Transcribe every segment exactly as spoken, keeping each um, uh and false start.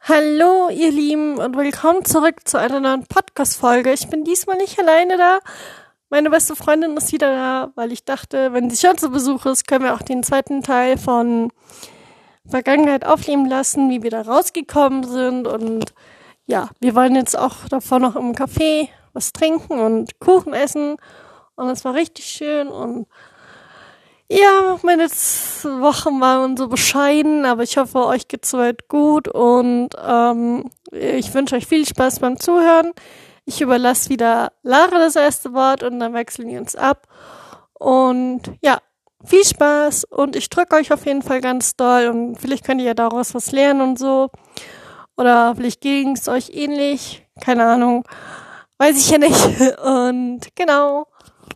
Hallo, ihr Lieben, und willkommen zurück zu einer neuen Podcast-Folge. Ich bin diesmal nicht alleine da. Meine beste Freundin ist wieder da, weil ich dachte, wenn sie schon zu Besuch ist, können wir auch den zweiten Teil von Vergangenheit aufleben lassen, wie wir da rausgekommen sind. Und ja, wir wollen jetzt auch davor noch im Café was trinken und Kuchen essen. Und es war richtig schön und ja, meine Wochen waren so bescheiden, aber ich hoffe, euch geht's soweit gut und ähm, ich wünsche euch viel Spaß beim Zuhören. Ich überlasse wieder Lara das erste Wort und dann wechseln wir uns ab. Und ja, viel Spaß und ich drücke euch auf jeden Fall ganz doll und vielleicht könnt ihr ja daraus was lernen und so. Oder vielleicht ging's euch ähnlich, keine Ahnung, weiß ich ja nicht. Und genau.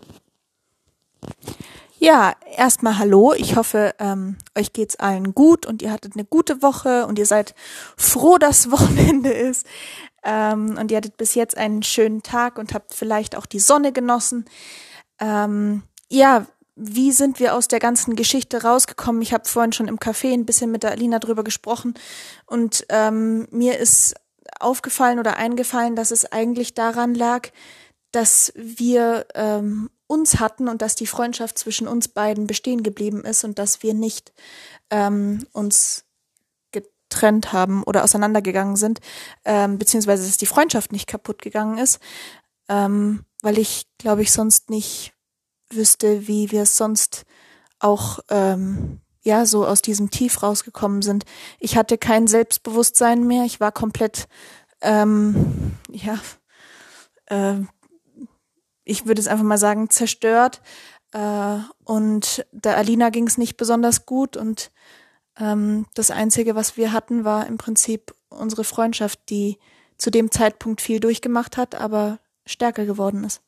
Ja, erstmal hallo. Ich hoffe, ähm, euch geht's allen gut und ihr hattet eine gute Woche und ihr seid froh, dass Wochenende ist. Ähm, und ihr hattet bis jetzt einen schönen Tag und habt vielleicht auch die Sonne genossen. Ähm, ja, wie sind wir aus der ganzen Geschichte rausgekommen? Ich habe vorhin schon im Café ein bisschen mit der Alina drüber gesprochen und ähm, mir ist aufgefallen oder eingefallen, dass es eigentlich daran lag, dass wir ähm, uns hatten und dass die Freundschaft zwischen uns beiden bestehen geblieben ist und dass wir nicht ähm, uns getrennt haben oder auseinandergegangen sind, ähm, beziehungsweise dass die Freundschaft nicht kaputt gegangen ist, ähm, weil ich, glaube ich, sonst nicht wüsste, wie wir sonst auch ähm, ja so aus diesem Tief rausgekommen sind. Ich hatte kein Selbstbewusstsein mehr, ich war komplett ähm, ja äh, ich würde es einfach mal sagen, zerstört. Äh, und der Alina ging es nicht besonders gut. Und ähm, das Einzige, was wir hatten, war im Prinzip unsere Freundschaft, die zu dem Zeitpunkt viel durchgemacht hat, aber stärker geworden ist.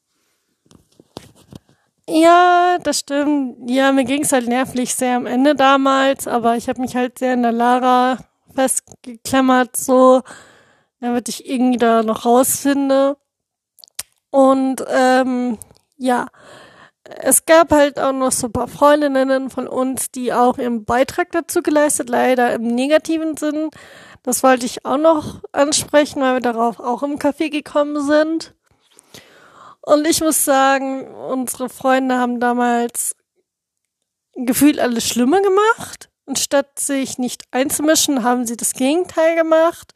Ja, das stimmt. Ja, mir ging's halt nervlich sehr am Ende damals, aber ich habe mich halt sehr in der Lara festgeklammert, so, damit ich irgendwie da noch rausfinde. Und ähm, ja, es gab halt auch noch so ein paar Freundinnen von uns, die auch ihren Beitrag dazu geleistet, leider im negativen Sinn. Das wollte ich auch noch ansprechen, weil wir darauf auch im Café gekommen sind. Und ich muss sagen, unsere Freunde haben damals gefühlt alles Schlimme gemacht. Und statt sich nicht einzumischen, haben sie das Gegenteil gemacht.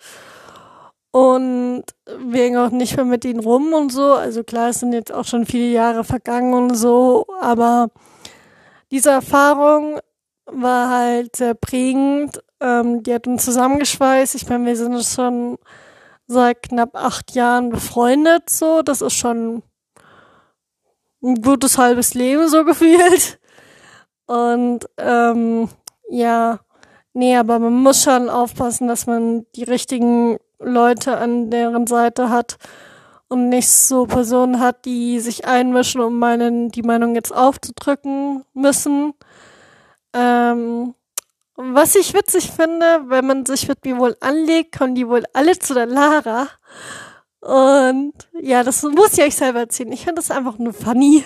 Und wir hängen auch nicht mehr mit ihnen rum und so. Also klar, es sind jetzt auch schon viele Jahre vergangen und so. Aber diese Erfahrung war halt sehr prägend. Ähm, die hat uns zusammengeschweißt. Ich meine, wir sind jetzt schon seit knapp acht Jahren befreundet. So, das ist schon ein gutes halbes Leben so gefühlt. Und ähm, ja, nee, aber man muss schon aufpassen, dass man die richtigen Leute an deren Seite hat und nicht so Personen hat, die sich einmischen, um meinen, die Meinung jetzt aufzudrücken müssen. Ähm, was ich witzig finde, wenn man sich mit mir wohl anlegt, kommen die wohl alle zu der Lara. Und ja, das muss ich euch selber erzählen. Ich finde das einfach nur funny.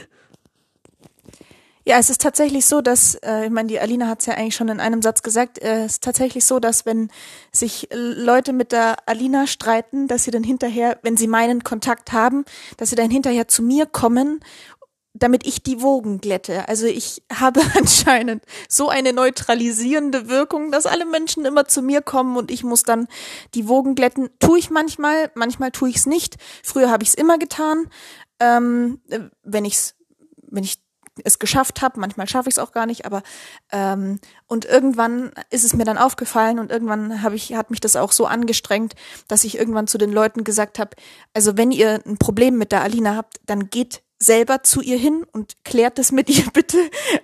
Ja, es ist tatsächlich so, dass, äh, ich meine, die Alina hat es ja eigentlich schon in einem Satz gesagt, äh, es ist tatsächlich so, dass wenn sich Leute mit der Alina streiten, dass sie dann hinterher, wenn sie meinen Kontakt haben, dass sie dann hinterher zu mir kommen, damit ich die Wogen glätte. Also ich habe anscheinend so eine neutralisierende Wirkung, dass alle Menschen immer zu mir kommen und ich muss dann die Wogen glätten. Tue ich manchmal, manchmal tue ich es nicht. Früher habe ich es immer getan, ähm, wenn ich's, wenn ich es geschafft habe, manchmal schaffe ich es auch gar nicht, aber ähm, und irgendwann ist es mir dann aufgefallen und irgendwann habe ich hat mich das auch so angestrengt, dass ich irgendwann zu den Leuten gesagt habe, also wenn ihr ein Problem mit der Alina habt, dann geht selber zu ihr hin und klärt es mit ihr bitte.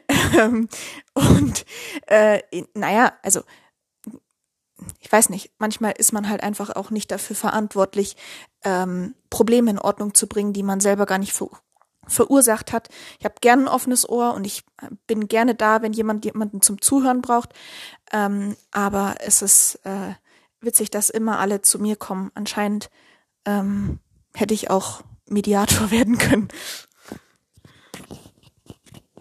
und äh, naja, also ich weiß nicht, manchmal ist man halt einfach auch nicht dafür verantwortlich, ähm, Probleme in Ordnung zu bringen, die man selber gar nicht ver- verursacht hat. Ich habe gerne ein offenes Ohr und ich bin gerne da, wenn jemand jemanden zum Zuhören braucht. Ähm, aber es ist äh, witzig, dass immer alle zu mir kommen. Anscheinend ähm, hätte ich auch Mediator werden können.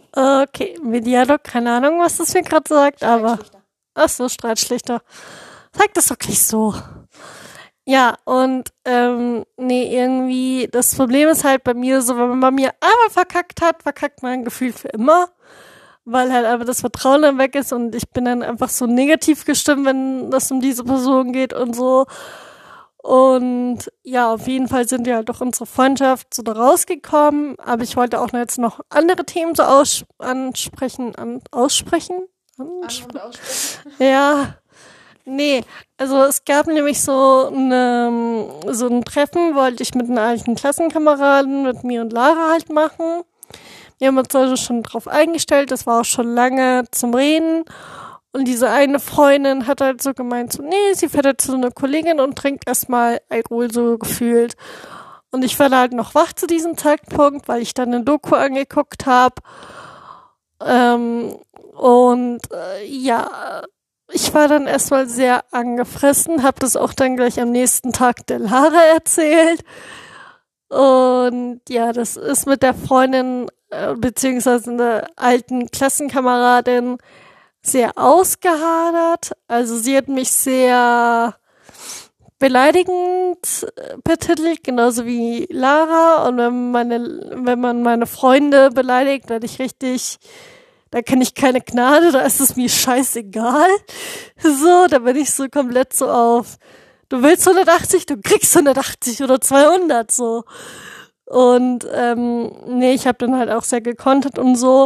Okay, Mediator, keine Ahnung, was das mir gerade sagt, aber ach so, Streitschlichter. Sag das doch gleich so. Ja, und ähm, nee, irgendwie, das Problem ist halt bei mir so, wenn man bei mir einmal verkackt hat, verkackt man gefühlt für immer, weil halt einfach das Vertrauen dann weg ist und ich bin dann einfach so negativ gestimmt, wenn das um diese Person geht und so. Und ja, auf jeden Fall sind wir halt durch unsere Freundschaft so da rausgekommen, aber ich wollte auch jetzt noch andere Themen so aus ansprechen, an aussprechen. Anspr- An- und aussprechen. Ja. Nee, also es gab nämlich so eine, so ein Treffen, wollte ich mit einer alten Klassenkameraden, mit mir und Lara halt machen. Wir haben uns also schon drauf eingestellt, das war auch schon lange zum Reden. Und diese eine Freundin hat halt so gemeint, so, nee, sie fährt halt zu einer Kollegin und trinkt erstmal Alkohol so gefühlt. Und ich war da halt noch wach zu diesem Zeitpunkt, weil ich dann eine Doku angeguckt habe. Ähm, und äh, ja, ich war dann erstmal sehr angefressen, habe das auch dann gleich am nächsten Tag der Lara erzählt. Und ja, das ist mit der Freundin, äh, beziehungsweise einer alten Klassenkameradin sehr ausgehadert. Also sie hat mich sehr beleidigend betitelt, genauso wie Lara. Und wenn meine, wenn man meine Freunde beleidigt, werde ich richtig, da kenne ich keine Gnade, da ist es mir scheißegal. So, da bin ich so komplett so auf, du willst hundertachtzig, du kriegst hundertachtzig oder zweihundert, so. Und, ähm, nee, ich habe dann halt auch sehr gekontert und so.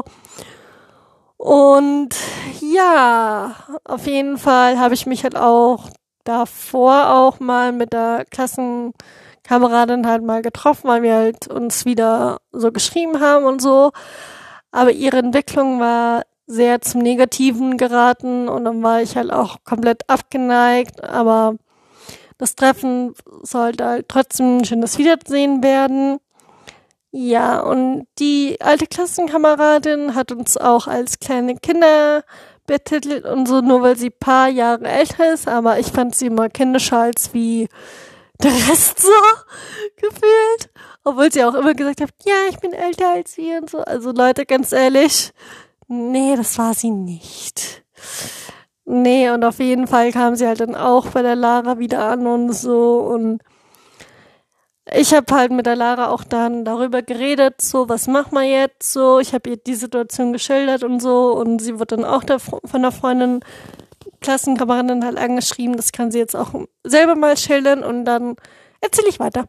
Und ja, auf jeden Fall habe ich mich halt auch davor auch mal mit der Klassenkameradin halt mal getroffen, weil wir halt uns wieder so geschrieben haben und so. Aber ihre Entwicklung war sehr zum Negativen geraten und dann war ich halt auch komplett abgeneigt. Aber das Treffen sollte halt trotzdem ein schönes Wiedersehen werden. Ja, und die alte Klassenkameradin hat uns auch als kleine Kinder betitelt und so, nur weil sie ein paar Jahre älter ist, aber ich fand sie immer kindischer als wie der Rest so gefühlt. Obwohl sie auch immer gesagt hat, ja, ich bin älter als sie und so. Also Leute, ganz ehrlich, nee, das war sie nicht. Nee, und auf jeden Fall kam sie halt dann auch bei der Lara wieder an und so und ich habe halt mit der Lara auch dann darüber geredet, so, was machen wir jetzt, so, ich habe ihr die Situation geschildert und so und sie wird dann auch der, von der Freundin, Klassenkameradin halt angeschrieben, das kann sie jetzt auch selber mal schildern und dann erzähle ich weiter.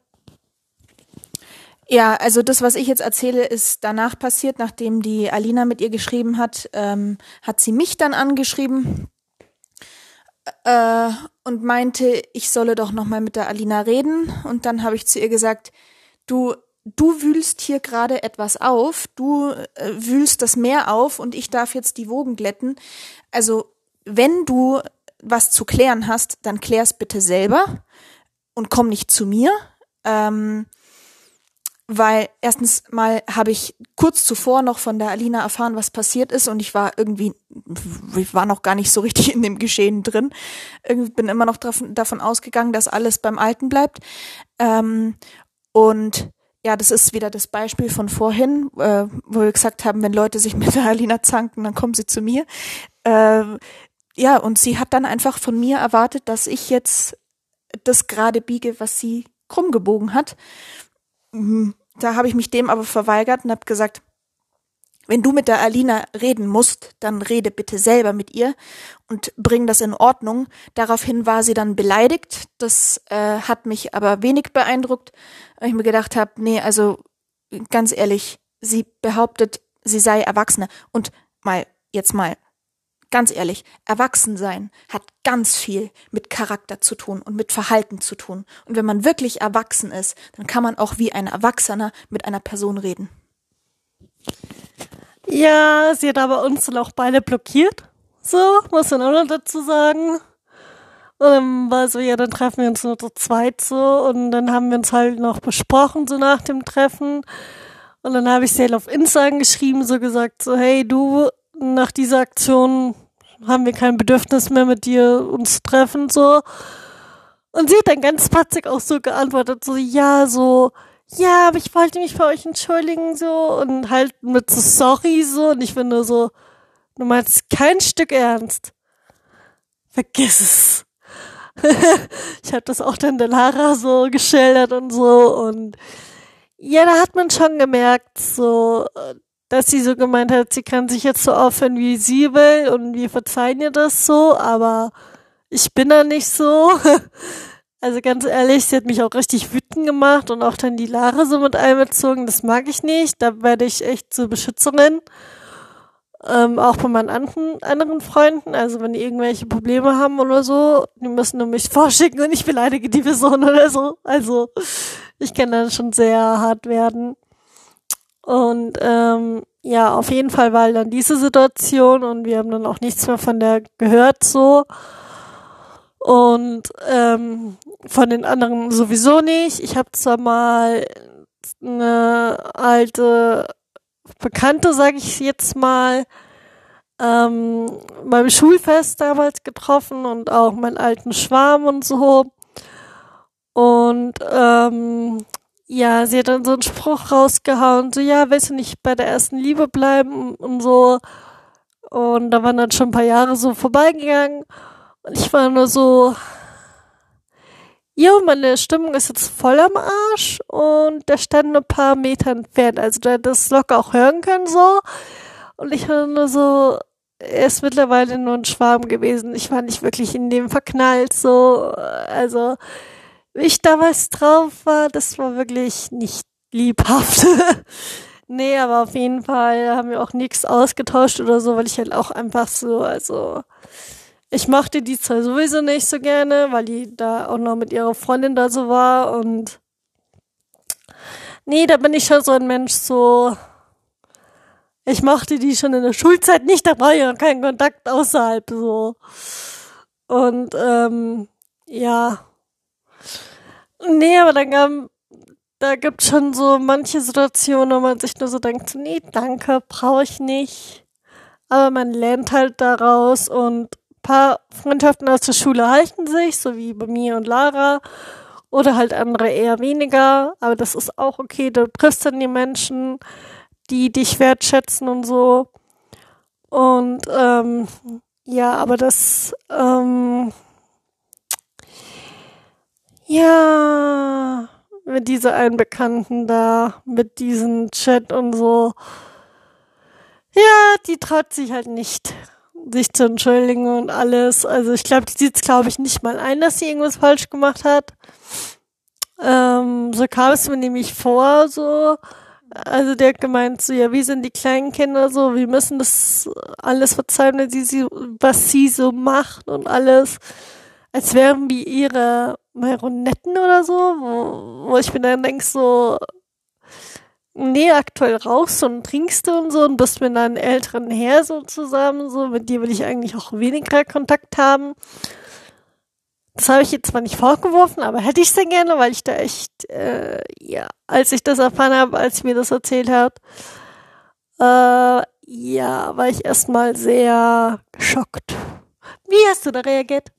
Ja, also das, was ich jetzt erzähle, ist danach passiert, nachdem die Alina mit ihr geschrieben hat, ähm, hat sie mich dann angeschrieben äh, und meinte, ich solle doch nochmal mit der Alina reden. Und dann habe ich zu ihr gesagt, du, du wühlst hier gerade etwas auf, du äh, wühlst das Meer auf und ich darf jetzt die Wogen glätten. Also wenn du was zu klären hast, dann klär's bitte selber und komm nicht zu mir. Ähm, Weil erstens mal habe ich kurz zuvor noch von der Alina erfahren, was passiert ist und ich war irgendwie, ich war noch gar nicht so richtig in dem Geschehen drin. Irgendwie bin immer noch davon, davon ausgegangen, dass alles beim Alten bleibt. Ähm, und ja, das ist wieder das Beispiel von vorhin, äh, wo wir gesagt haben, wenn Leute sich mit der Alina zanken, dann kommen sie zu mir. Äh, ja, und sie hat dann einfach von mir erwartet, dass ich jetzt das gerade biege, was sie krumm gebogen hat. Da habe ich mich dem aber verweigert und habe gesagt, wenn du mit der Alina reden musst, dann rede bitte selber mit ihr und bring das in Ordnung. Daraufhin war sie dann beleidigt. Das äh, hat mich aber wenig beeindruckt, weil ich mir gedacht habe, nee, also ganz ehrlich, sie behauptet, sie sei Erwachsene. Und mal, jetzt mal, ganz ehrlich, Erwachsensein hat ganz viel mit Charakter zu tun und mit Verhalten zu tun. Und wenn man wirklich erwachsen ist, dann kann man auch wie ein Erwachsener mit einer Person reden. Ja, sie hat aber uns dann auch beide blockiert. So, muss man auch noch dazu sagen. Und dann war so, ja, dann treffen wir uns nur zu zweit so. Und dann haben wir uns halt noch besprochen, so nach dem Treffen. Und dann habe ich sie halt auf Insta geschrieben, so gesagt, so, hey, du, nach dieser Aktion haben wir kein Bedürfnis mehr mit dir uns zu treffen, so. Und sie hat dann ganz patzig auch so geantwortet, so, ja, so, ja, aber ich wollte mich bei euch entschuldigen, so, und halt mit so sorry, so, und ich finde so, du meinst kein Stück ernst. Vergiss es. Ich habe das auch dann der Lara so geschildert und so und ja, da hat man schon gemerkt, so, dass sie so gemeint hat, sie kann sich jetzt so aufhören, wie sie will und wir verzeihen ihr das so, aber ich bin da nicht so. Also ganz ehrlich, sie hat mich auch richtig wütend gemacht und auch dann die Lara so mit einbezogen, das mag ich nicht, da werde ich echt so Beschützerin. Ähm, auch bei meinen anderen, anderen Freunden, also wenn die irgendwelche Probleme haben oder so, die müssen nur mich vorschicken und ich beleidige die Person oder so. Also ich kann dann schon sehr hart werden. Und ähm, ja, auf jeden Fall war dann diese Situation und wir haben dann auch nichts mehr von der gehört so. Und ähm, von den anderen sowieso nicht. Ich habe zwar mal eine alte Bekannte, sage ich jetzt mal, ähm, beim Schulfest damals getroffen und auch meinen alten Schwarm und so. Und ähm, ja, sie hat dann so einen Spruch rausgehauen, so, ja, willst du nicht bei der ersten Liebe bleiben und so. Und da waren dann schon ein paar Jahre so vorbeigegangen. Und ich war nur so, jo, meine Stimmung ist jetzt voll am Arsch und der stand ein paar Meter entfernt. Also du hättest das locker auch hören können so. Und ich war nur so, er ist mittlerweile nur ein Schwarm gewesen. Ich war nicht wirklich in dem verknallt so. Also wie ich damals drauf war, das war wirklich nicht liebhaft. Nee, aber auf jeden Fall haben wir auch nichts ausgetauscht oder so, weil ich halt auch einfach so, also ich mochte die zwar sowieso nicht so gerne, weil die da auch noch mit ihrer Freundin da so war und nee, da bin ich schon so ein Mensch so, ich mochte die schon in der Schulzeit nicht, da brauche ich auch keinen Kontakt außerhalb so. Und ähm, ja, nee, aber dann gab, da gibt's schon so manche Situationen, wo man sich nur so denkt, so, nee, danke, brauche ich nicht. Aber man lernt halt daraus und ein paar Freundschaften aus der Schule halten sich, so wie bei mir und Lara. Oder halt andere eher weniger. Aber das ist auch okay, du triffst dann die Menschen, die dich wertschätzen und so. Und ähm, ja, aber das ähm, ja, mit dieser einen Bekannten da, mit diesem Chat und so. Ja, die traut sich halt nicht, sich zu entschuldigen und alles. Also ich glaube, die sieht's, glaube ich, nicht mal ein, dass sie irgendwas falsch gemacht hat. Ähm, so kam es mir nämlich vor, so. Also der hat gemeint, so, ja, wir sind die kleinen Kinder, so, wir müssen das alles verzeihen, was sie, sie, was sie so macht und alles. Als wären wir ihre Marionetten oder so, wo, wo ich mir dann denk so, nee, aktuell rauchst du und trinkst du und so und bist mit deinen älteren Herr so zusammen, so, mit dir will ich eigentlich auch weniger Kontakt haben. Das habe ich jetzt zwar nicht vorgeworfen, aber hätte ich sehr gerne, weil ich da echt, äh, ja, als ich das erfahren habe, als sie mir das erzählt hat, äh, ja, war ich erstmal sehr geschockt. Wie hast du da reagiert?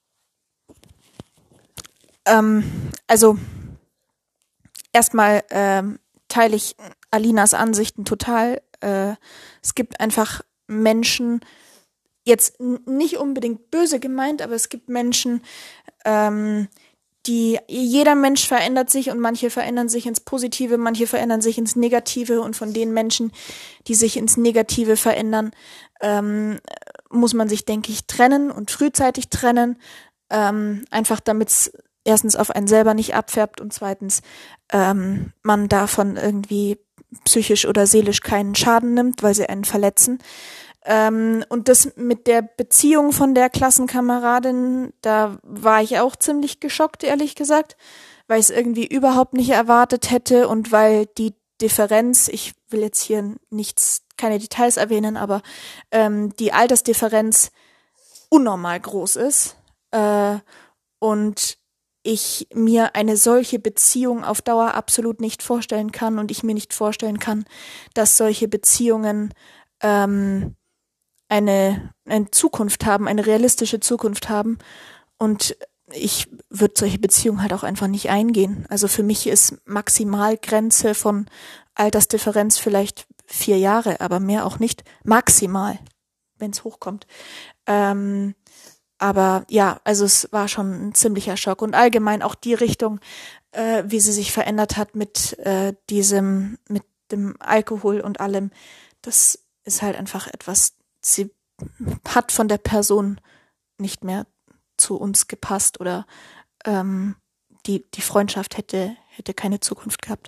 Ähm, also erstmal ähm, teile ich Alinas Ansichten total. Äh, es gibt einfach Menschen, jetzt n- nicht unbedingt böse gemeint, aber es gibt Menschen, ähm, die, jeder Mensch verändert sich und manche verändern sich ins Positive, manche verändern sich ins Negative und von den Menschen, die sich ins Negative verändern, ähm, muss man sich, denke ich, trennen und frühzeitig trennen, ähm, einfach damit es erstens auf einen selber nicht abfärbt und zweitens ähm, man davon irgendwie psychisch oder seelisch keinen Schaden nimmt, weil sie einen verletzen. Ähm, und das mit der Beziehung von der Klassenkameradin, da war ich auch ziemlich geschockt, ehrlich gesagt, weil ich es irgendwie überhaupt nicht erwartet hätte und weil die Differenz, ich will jetzt hier nichts, keine Details erwähnen, aber ähm, die Altersdifferenz unnormal groß ist äh, und ich mir eine solche Beziehung auf Dauer absolut nicht vorstellen kann und ich mir nicht vorstellen kann, dass solche Beziehungen ähm, eine, eine Zukunft haben, eine realistische Zukunft haben und ich würde solche Beziehungen halt auch einfach nicht eingehen. Also für mich ist Maximalgrenze von Altersdifferenz vielleicht vier Jahre, aber mehr auch nicht. Maximal, wenn es hochkommt. Ähm, aber ja, also es war schon ein ziemlicher Schock und allgemein auch die Richtung, äh, wie sie sich verändert hat mit äh, diesem, mit dem Alkohol und allem, das ist halt einfach etwas, sie hat von der Person nicht mehr zu uns gepasst oder ähm, die, die Freundschaft hätte, hätte keine Zukunft gehabt.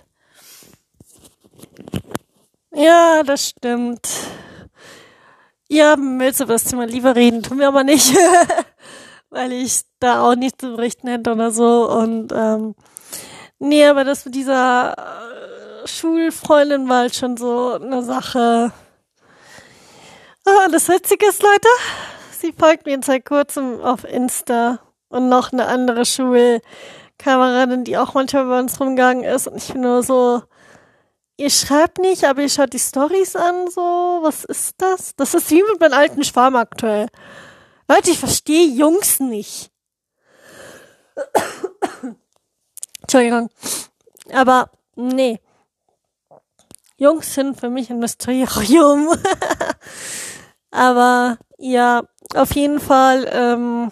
Ja, das stimmt. Ja, willst du über das Thema Liebe reden? Tun wir aber nicht, weil ich da auch nichts zu berichten hätte oder so. Und ähm, nee, aber das mit dieser äh, Schulfreundin war halt schon so eine Sache. Oh, das Witzige ist, Leute, sie folgt mir jetzt seit kurzem auf Insta und noch eine andere Schulkameradin, die auch manchmal bei uns rumgegangen ist. Und ich bin nur so, ihr schreibt nicht, aber ihr schaut die Storys an, so, was ist das? Das ist wie mit meinem alten Schwarm aktuell. Leute, ich verstehe Jungs nicht. Entschuldigung. Aber, nee. Jungs sind für mich ein Mysterium. Aber, ja, auf jeden Fall, ähm,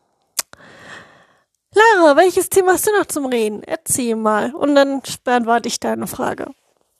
Lara, welches Thema hast du noch zum Reden? Erzähl mal. Und dann beantworte ich deine Frage.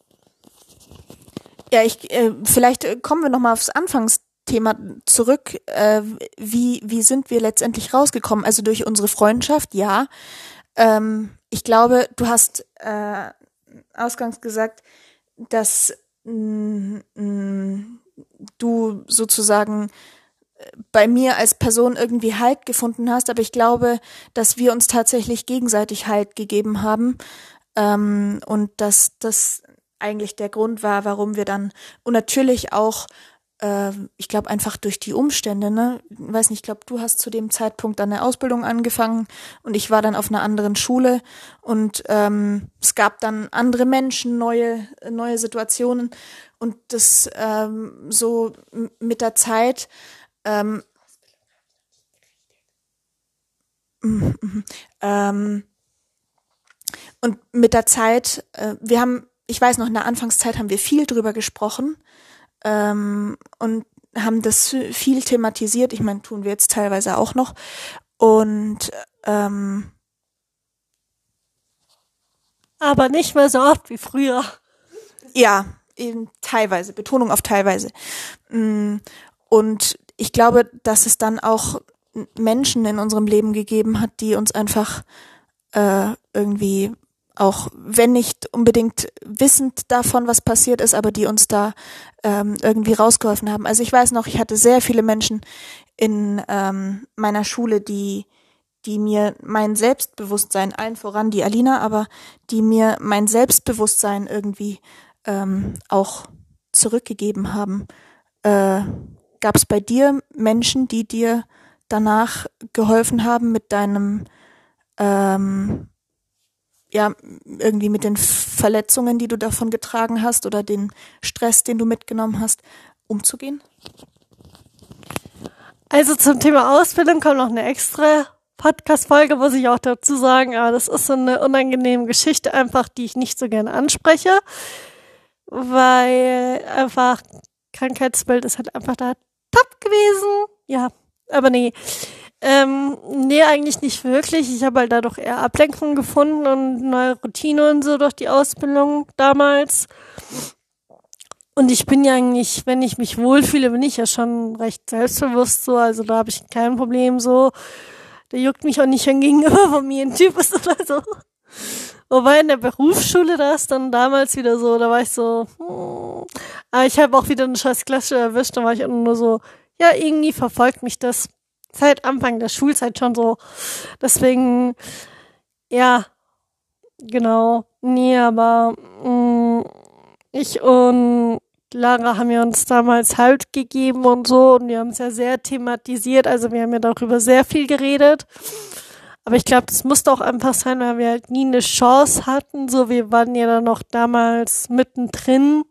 Ja, ich äh, vielleicht äh, kommen wir noch mal aufs Anfangsthema zurück. Äh, wie wie sind wir letztendlich rausgekommen? Also durch unsere Freundschaft, ja. Ähm, ich glaube, du hast äh, ausgangs gesagt, dass mh, mh, du sozusagen bei mir als Person irgendwie Halt gefunden hast, aber ich glaube, dass wir uns tatsächlich gegenseitig Halt gegeben haben ähm, und dass das eigentlich der Grund war, warum wir dann, und natürlich auch, äh, ich glaube einfach durch die Umstände, ne, ich weiß nicht, ich glaube, du hast zu dem Zeitpunkt dann eine Ausbildung angefangen und ich war dann auf einer anderen Schule und ähm, es gab dann andere Menschen, neue neue Situationen und das ähm, so m- mit der Zeit ähm, ähm, und mit der Zeit, äh, wir haben ich weiß noch, in der Anfangszeit haben wir viel drüber gesprochen ähm, und haben das viel thematisiert. Ich meine, tun wir jetzt teilweise auch noch. Und ähm, aber nicht mehr so oft wie früher. Ja, eben teilweise, Betonung auf teilweise. Und ich glaube, dass es dann auch Menschen in unserem Leben gegeben hat, die uns einfach äh, irgendwie auch wenn nicht unbedingt wissend davon, was passiert ist, aber die uns da ähm, irgendwie rausgeholfen haben. Also ich weiß noch, ich hatte sehr viele Menschen in ähm, meiner Schule, die die mir mein Selbstbewusstsein, allen voran die Alina, aber die mir mein Selbstbewusstsein irgendwie ähm, auch zurückgegeben haben. Äh, gab es bei dir Menschen, die dir danach geholfen haben mit deinem ähm, ja, irgendwie mit den Verletzungen, die du davon getragen hast oder den Stress, den du mitgenommen hast, umzugehen? Also zum Thema Ausbildung kommt noch eine extra Podcast-Folge, muss ich auch dazu sagen, aber das ist so eine unangenehme Geschichte einfach, die ich nicht so gerne anspreche, weil einfach Krankheitsbild ist halt einfach da top gewesen. Ja, aber nee. Ähm, nee, eigentlich nicht wirklich. Ich habe halt dadurch eher Ablenkung gefunden und neue Routine und so durch die Ausbildung damals. Und ich bin ja eigentlich, wenn ich mich wohlfühle, bin ich ja schon recht selbstbewusst so. Also da habe ich kein Problem so. Der juckt mich auch nicht, wenn gegenüber von mir ein Typ ist oder so. Wobei in der Berufsschule da ist dann damals wieder so, da war ich so, hm. Aber ich habe auch wieder eine scheiß Klasse erwischt, da war ich auch nur so, ja, irgendwie verfolgt mich das seit Anfang der Schulzeit schon so. Deswegen, ja, genau. Nee, aber mh, ich und Lara haben ja uns damals Halt gegeben und so und wir haben es ja sehr thematisiert, also wir haben ja darüber sehr viel geredet. Aber ich glaube, das musste auch einfach sein, weil wir halt nie eine Chance hatten. So, wir waren ja dann noch damals mittendrin.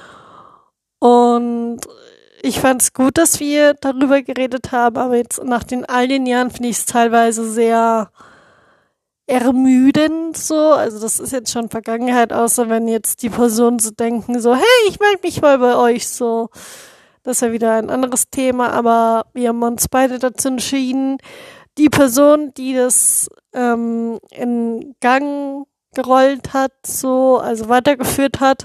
Und ich fand es gut, dass wir darüber geredet haben, aber jetzt nach den all den Jahren finde ich es teilweise sehr ermüdend so. Also das ist jetzt schon Vergangenheit, außer wenn jetzt die Personen so denken, so, hey, ich melde mich mal bei euch so. Das ist ja wieder ein anderes Thema, aber wir haben uns beide dazu entschieden, die Person, die das ähm, in Gang gerollt hat, so, also weitergeführt hat,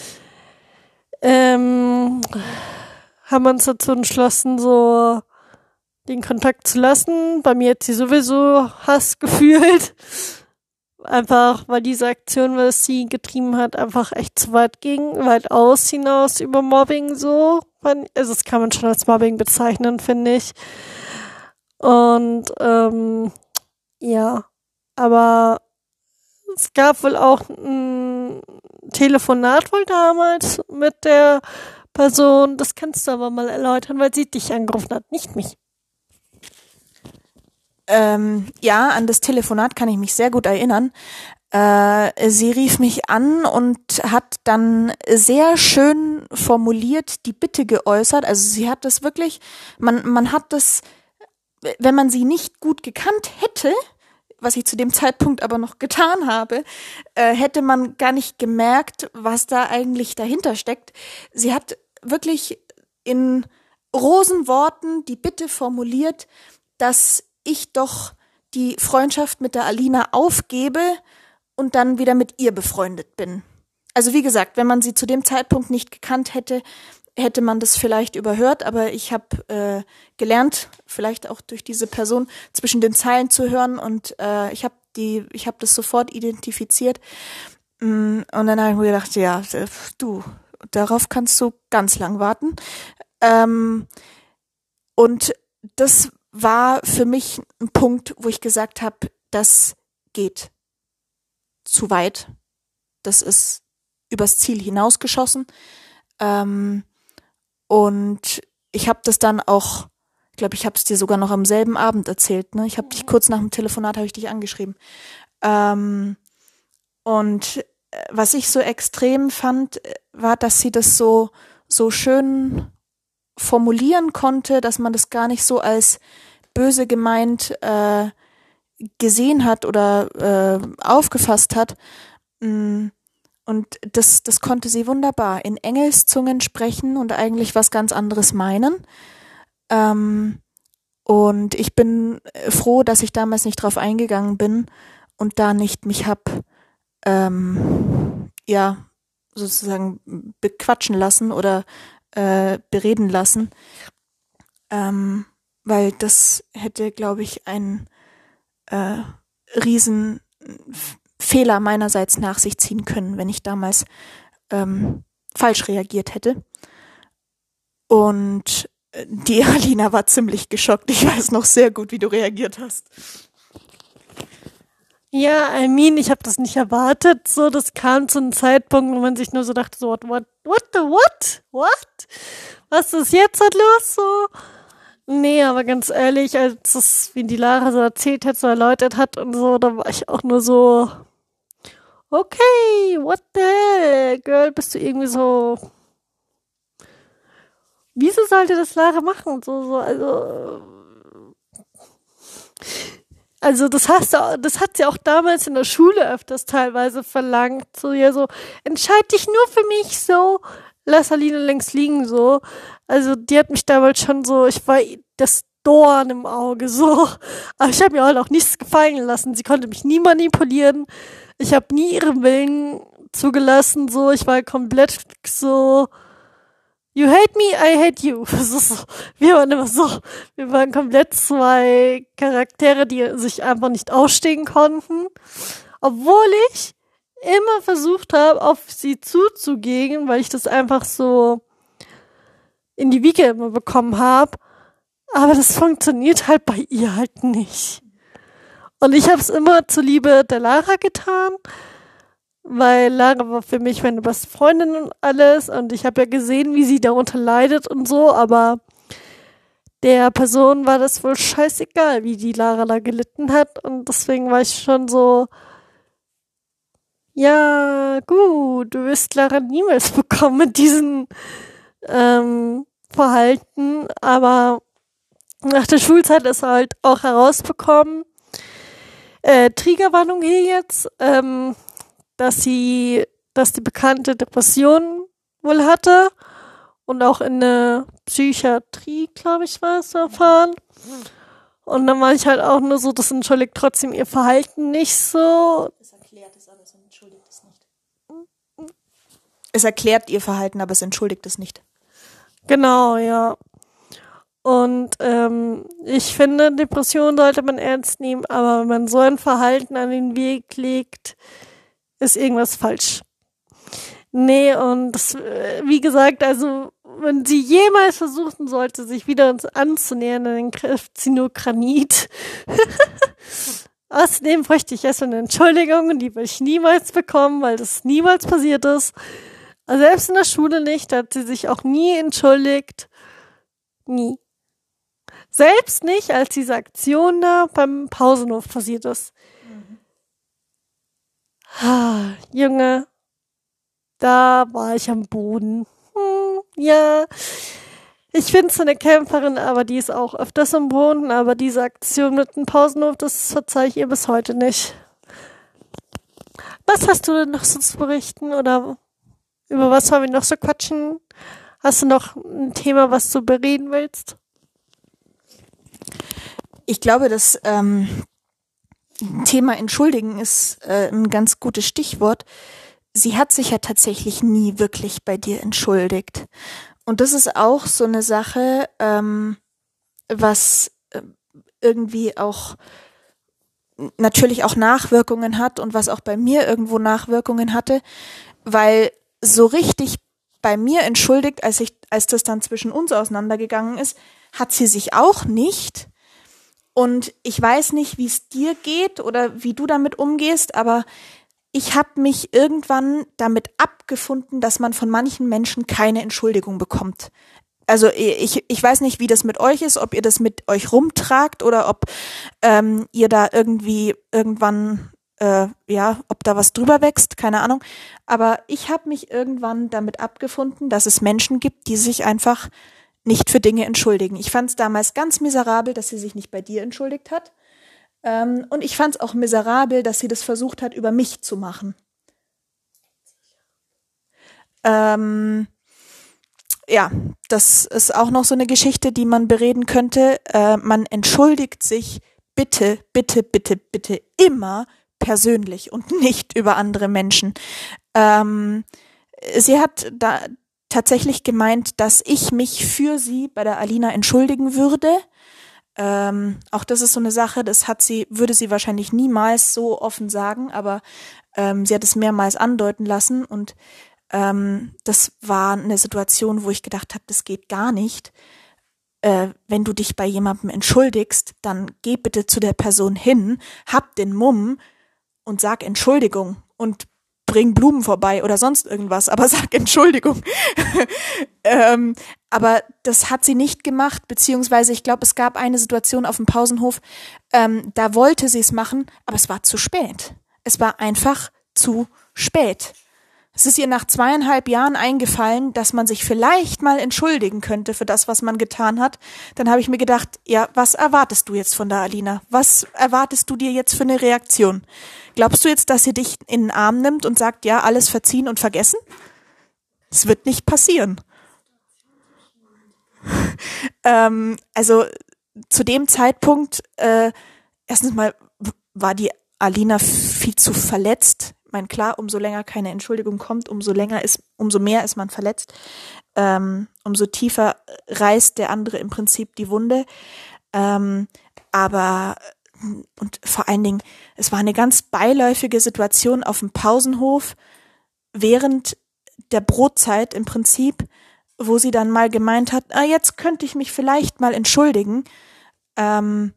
ähm, haben wir uns dazu entschlossen, so den Kontakt zu lassen. Bei mir hat sie sowieso Hass gefühlt. Einfach, weil diese Aktion, was sie getrieben hat, einfach echt zu weit ging, weit aus hinaus über Mobbing so. Also das kann man schon als Mobbing bezeichnen, finde ich. Und ähm, ja, aber es gab wohl auch ein Telefonat wohl damals mit der Person. Das kannst du aber mal erläutern, weil sie dich angerufen hat, nicht mich. Ähm, ja, an das Telefonat kann ich mich sehr gut erinnern. Äh, sie rief mich an und hat dann sehr schön formuliert die Bitte geäußert. Also sie hat das wirklich, man, man hat das, wenn man sie nicht gut gekannt hätte, was ich zu dem Zeitpunkt aber noch getan habe, äh, hätte man gar nicht gemerkt, was da eigentlich dahinter steckt. Sie hat wirklich in Rosenworten die Bitte formuliert, dass ich doch die Freundschaft mit der Alina aufgebe und dann wieder mit ihr befreundet bin. Also wie gesagt, wenn man sie zu dem Zeitpunkt nicht gekannt hätte, hätte man das vielleicht überhört, aber ich habe äh, gelernt, vielleicht auch durch diese Person, zwischen den Zeilen zu hören und äh, ich habe die, ich habe das sofort identifiziert. Und dann habe ich mir gedacht, ja, du, darauf kannst du ganz lang warten. Ähm, und das war für mich ein Punkt, wo ich gesagt habe, das geht zu weit. Das ist übers Ziel hinausgeschossen. Ähm, und ich habe das dann auch, ich glaube, ich habe es dir sogar noch am selben Abend erzählt. Ne? Ich habe dich kurz nach dem Telefonat habe ich dich angeschrieben. Ähm, und was ich so extrem fand, war, dass sie das so so schön formulieren konnte, dass man das gar nicht so als böse gemeint äh, gesehen hat oder äh, aufgefasst hat. Und das, das konnte sie wunderbar in Engelszungen sprechen und eigentlich was ganz anderes meinen. Ähm, und ich bin froh, dass ich damals nicht drauf eingegangen bin und da nicht mich hab ähm, ja sozusagen bequatschen lassen oder äh, bereden lassen. Ähm, weil das hätte, glaube ich, einen äh, riesen Fehler meinerseits nach sich ziehen können, wenn ich damals ähm, falsch reagiert hätte. Und die Alina war ziemlich geschockt. Ich weiß noch sehr gut, wie du reagiert hast. Ja, I mean, ich habe das nicht erwartet. So, das kam zu einem Zeitpunkt, wo man sich nur so dachte, so, what, what, what the what? What? Was ist jetzt halt los? So. Nee, aber ganz ehrlich, als das, wie die Lara so erzählt hat, so erläutert hat und so, da war ich auch nur so, okay, what the hell, Girl, bist du irgendwie so, wieso sollte das Lara machen? So, so, also, also das hast du, das hat sie auch damals in der Schule öfters teilweise verlangt, so, ja, so, entscheid dich nur für mich, so, lass Alina längst liegen, so. Also die hat mich damals schon so, ich war das Dorn im Auge, so. Aber ich habe mir halt auch nichts gefallen lassen. Sie konnte mich nie manipulieren. Ich habe nie ihren Willen zugelassen, so. Ich war komplett so, you hate me, I hate you. So, so. Wir waren immer so, wir waren komplett zwei Charaktere, die sich einfach nicht ausstehen konnten. Obwohl ich immer versucht habe, auf sie zuzugehen, weil ich das einfach so in die Wiege immer bekommen habe. Aber das funktioniert halt bei ihr halt nicht. Und ich habe es immer zuliebe der Lara getan, weil Lara war für mich meine beste Freundin und alles. Und ich habe ja gesehen, wie sie darunter leidet und so. Aber der Person war das wohl scheißegal, wie die Lara da gelitten hat. Und deswegen war ich schon so, ja, gut, du wirst Lara niemals bekommen mit diesem ähm, Verhalten, aber nach der Schulzeit ist er halt auch herausbekommen, äh, Triggerwarnung hier jetzt, ähm, dass sie, dass die bekannte Depression wohl hatte und auch in eine Psychiatrie, glaube ich, war es, erfahren. Und dann war ich halt auch nur so, das entschuldigt trotzdem ihr Verhalten nicht so. Es erklärt es, aber es entschuldigt es nicht. Es erklärt ihr Verhalten, aber es entschuldigt es nicht. Genau, ja. Und ähm, ich finde, Depression sollte man ernst nehmen, aber wenn man so ein Verhalten an den Weg legt, ist irgendwas falsch. Nee, und das, wie gesagt, also wenn sie jemals versuchen sollte, sich wieder uns anzunähern, dann greift sie nur Granit. Außerdem bräuchte ich erst eine Entschuldigung und die will ich niemals bekommen, weil das niemals passiert ist. Also selbst in der Schule nicht, da hat sie sich auch nie entschuldigt. Nie. Selbst nicht, als diese Aktion da beim Pausenhof passiert ist. Mhm. Ah, Junge, da war ich am Boden. Hm, ja, ich finde es eine Kämpferin, aber die ist auch öfters am Boden. Aber diese Aktion mit dem Pausenhof, das verzeih ich ihr bis heute nicht. Was hast du denn noch so zu berichten? Oder über was wollen wir noch so quatschen? Hast du noch ein Thema, was du bereden willst? Ich glaube, das ähm, Thema Entschuldigen ist äh, ein ganz gutes Stichwort. Sie hat sich ja tatsächlich nie wirklich bei dir entschuldigt. Und das ist auch so eine Sache, ähm, was äh, irgendwie auch natürlich auch Nachwirkungen hat und was auch bei mir irgendwo Nachwirkungen hatte, weil so richtig bei mir entschuldigt, als ich, als das dann zwischen uns auseinandergegangen ist, hat sie sich auch nicht. Und ich weiß nicht, wie es dir geht oder wie du damit umgehst, aber ich habe mich irgendwann damit abgefunden, dass man von manchen Menschen keine Entschuldigung bekommt. Also ich, ich weiß nicht, wie das mit euch ist, ob ihr das mit euch rumtragt oder ob ähm, ihr da irgendwie irgendwann, äh, ja, ob da was drüber wächst, keine Ahnung. Aber ich habe mich irgendwann damit abgefunden, dass es Menschen gibt, die sich einfach nicht für Dinge entschuldigen. Ich fand es damals ganz miserabel, dass sie sich nicht bei dir entschuldigt hat. Ähm, und ich fand es auch miserabel, dass sie das versucht hat, über mich zu machen. Ähm, ja, das ist auch noch so eine Geschichte, die man bereden könnte. Äh, man entschuldigt sich bitte, bitte, bitte, bitte immer persönlich und nicht über andere Menschen. Ähm, sie hat da tatsächlich gemeint, dass ich mich für sie bei der Alina entschuldigen würde. Ähm, auch das ist so eine Sache, das hat sie, würde sie wahrscheinlich niemals so offen sagen, aber ähm, sie hat es mehrmals andeuten lassen und ähm, das war eine Situation, wo ich gedacht habe, das geht gar nicht. Äh, wenn du dich bei jemandem entschuldigst, dann geh bitte zu der Person hin, hab den Mumm und sag Entschuldigung und bring Blumen vorbei oder sonst irgendwas, aber sag Entschuldigung. ähm, aber das hat sie nicht gemacht, beziehungsweise ich glaube, es gab eine Situation auf dem Pausenhof, ähm, da wollte sie es machen, aber es war zu spät. Es war einfach zu spät. Es ist ihr nach zweieinhalb Jahren eingefallen, dass man sich vielleicht mal entschuldigen könnte für das, was man getan hat. Dann habe ich mir gedacht, ja, was erwartest du jetzt von der Alina? Was erwartest du dir jetzt für eine Reaktion? Glaubst du jetzt, dass sie dich in den Arm nimmt und sagt, ja, alles verziehen und vergessen? Das wird nicht passieren. ähm, also zu dem Zeitpunkt, äh, erstens mal war die Alina viel zu verletzt. Ich meine, klar, umso länger keine Entschuldigung kommt, umso länger ist, umso mehr ist man verletzt. Ähm, umso tiefer reißt der andere im Prinzip die Wunde. Ähm, aber und vor allen Dingen, es war eine ganz beiläufige Situation auf dem Pausenhof während der Brotzeit im Prinzip, wo sie dann mal gemeint hat, ah, jetzt könnte ich mich vielleicht mal entschuldigen. Ähm,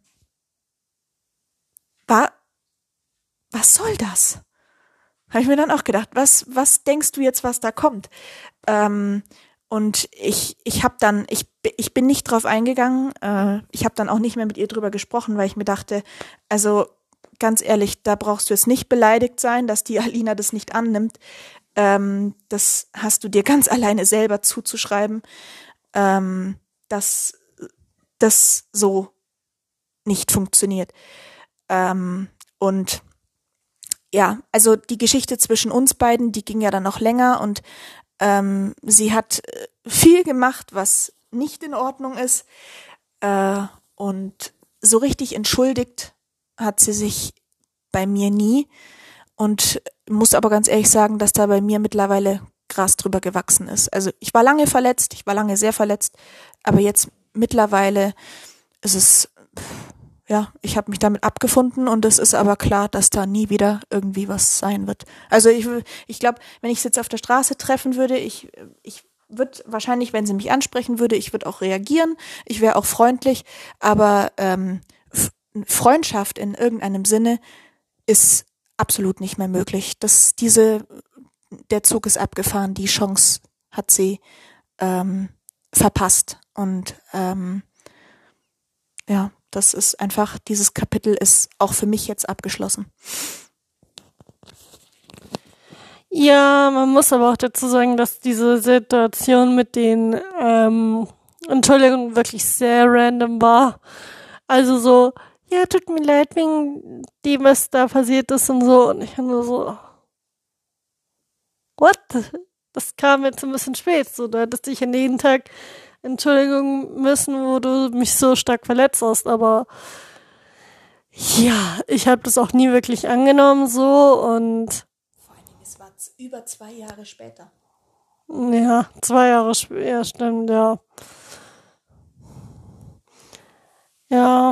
war, was soll das? Habe ich mir dann auch gedacht, was, was denkst du jetzt, was da kommt? Ähm, und ich, ich habe dann, ich, ich bin nicht drauf eingegangen. Äh, ich habe dann auch nicht mehr mit ihr drüber gesprochen, weil ich mir dachte, also ganz ehrlich, da brauchst du jetzt nicht beleidigt sein, dass die Alina das nicht annimmt. Ähm, das hast du dir ganz alleine selber zuzuschreiben, ähm, dass das so nicht funktioniert. Ähm, und ja, also die Geschichte zwischen uns beiden, die ging ja dann noch länger und Ähm, sie hat viel gemacht, was nicht in Ordnung ist. Äh, und so richtig entschuldigt hat sie sich bei mir nie. Und muss aber ganz ehrlich sagen, dass da bei mir mittlerweile Gras drüber gewachsen ist. Also ich war lange verletzt, ich war lange sehr verletzt, aber jetzt mittlerweile ist es, ja, ich habe mich damit abgefunden und es ist aber klar, dass da nie wieder irgendwie was sein wird. Also ich, ich glaube, wenn ich es jetzt auf der Straße treffen würde, ich, ich würde wahrscheinlich, wenn sie mich ansprechen würde, ich würde auch reagieren, ich wäre auch freundlich, aber ähm, Freundschaft in irgendeinem Sinne ist absolut nicht mehr möglich. Das, diese, der Zug ist abgefahren, die Chance hat sie ähm, verpasst. Und ähm, ja, das ist einfach, dieses Kapitel ist auch für mich jetzt abgeschlossen. Ja, man muss aber auch dazu sagen, dass diese Situation mit den ähm, Entschuldigungen wirklich sehr random war. Also so, ja, tut mir leid wegen dem, was da passiert ist und so. Und ich war nur so, what? Das kam jetzt ein bisschen spät. So, da hättest du dich an jeden Tag entschuldigen müssen, wo du mich so stark verletzt hast. Aber ja, ich habe das auch nie wirklich angenommen so und vor allen Dingen, es war über zwei Jahre später. Ja, zwei Jahre später, ja, stimmt, ja. Ja.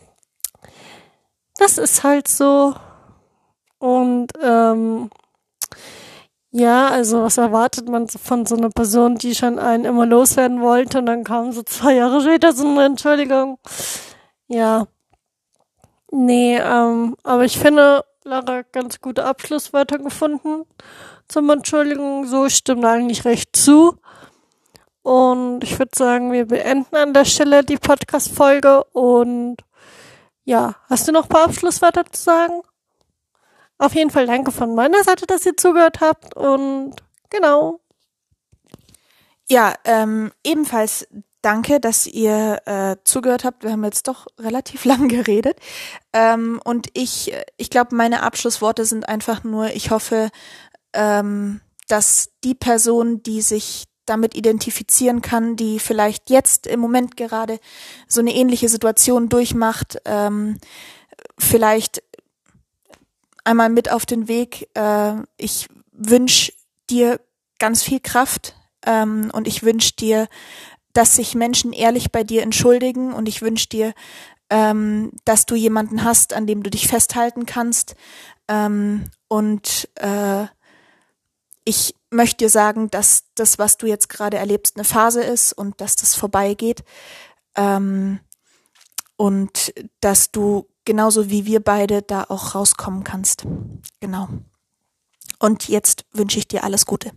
Das ist halt so. Und ähm, ja, also was erwartet man von so einer Person, die schon einen immer loswerden wollte und dann kam so zwei Jahre später so eine Entschuldigung. Ja. Nee, ähm, aber ich finde, Lara hat ganz gute Abschlusswörter gefunden zum Entschuldigung. So, ich stimme eigentlich recht zu. Und ich würde sagen, wir beenden an der Stelle die Podcast-Folge und ja, hast du noch ein paar Abschlusswörter zu sagen? Auf jeden Fall danke von meiner Seite, dass ihr zugehört habt und genau. Ja, ähm, ebenfalls danke, dass ihr äh, zugehört habt. Wir haben jetzt doch relativ lang geredet. Ähm, und ich, ich glaube, meine Abschlussworte sind einfach nur, ich hoffe, ähm, dass die Person, die sich damit identifizieren kann, die vielleicht jetzt im Moment gerade so eine ähnliche Situation durchmacht, ähm, vielleicht einmal mit auf den Weg. Äh, ich wünsche dir ganz viel Kraft ähm, und ich wünsche dir, dass sich Menschen ehrlich bei dir entschuldigen und ich wünsche dir, ähm, dass du jemanden hast, an dem du dich festhalten kannst ähm, und äh, ich möchte dir sagen, dass das, was du jetzt gerade erlebst, eine Phase ist und dass das vorbeigeht ähm, und dass du genauso wie wir beide da auch rauskommen kannst. Genau. Und jetzt wünsche ich dir alles Gute.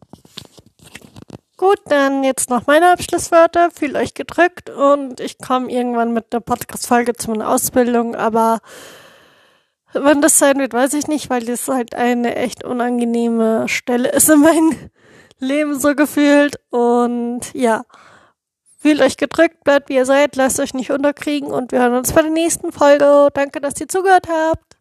Gut, dann jetzt noch meine Abschlusswörter. Fühlt euch gedrückt und ich komme irgendwann mit der Podcast-Folge zu meiner Ausbildung, aber wann das sein wird, weiß ich nicht, weil das halt eine echt unangenehme Stelle ist in meinem Leben so gefühlt. Und ja, fühlt euch gedrückt, bleibt wie ihr seid, lasst euch nicht unterkriegen und wir hören uns bei der nächsten Folge. Danke, dass ihr zugehört habt.